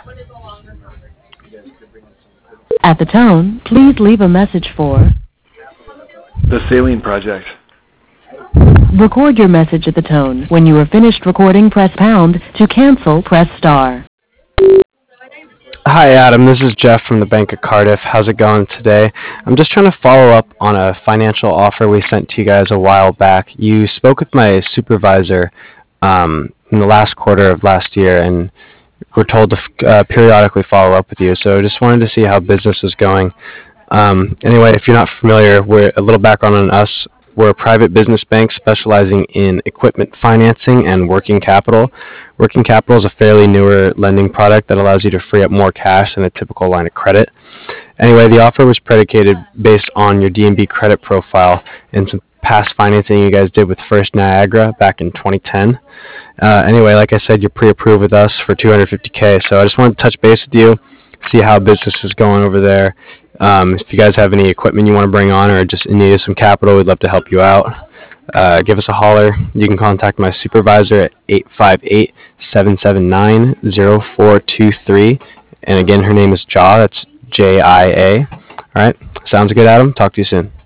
At the tone, please leave a message for... The Saline Project. Record your message at the tone. When you are finished recording, press pound. To cancel, press star. Hi, Adam. This is Jeff from the Bank of Cardiff. How's it going today? I'm just trying to follow up on a financial offer we sent to you guys a while back. You spoke with my supervisor in the last quarter of last year, and we're told to periodically follow up with you. So just wanted to see how business is going. Anyway, if you're not familiar, we're a little background on us. We're a private business bank specializing in equipment financing and working capital. Working capital is a fairly newer lending product that allows you to free up more cash than a typical line of credit. Anyway, the offer was predicated based on your D&B credit profile and some past financing you guys did with First Niagara back in 2010. Anyway, like I said, you're pre-approved with us for $250K, so I just wanted to touch base with you, see how business is going over there. If you guys have any equipment you want to bring on or just in need of some capital, we'd love to help you out. Give us a holler. You can contact my supervisor at 858-779-0423. And again, her name is Jia. That's Jia. All right. Sounds good, Adam. Talk to you soon.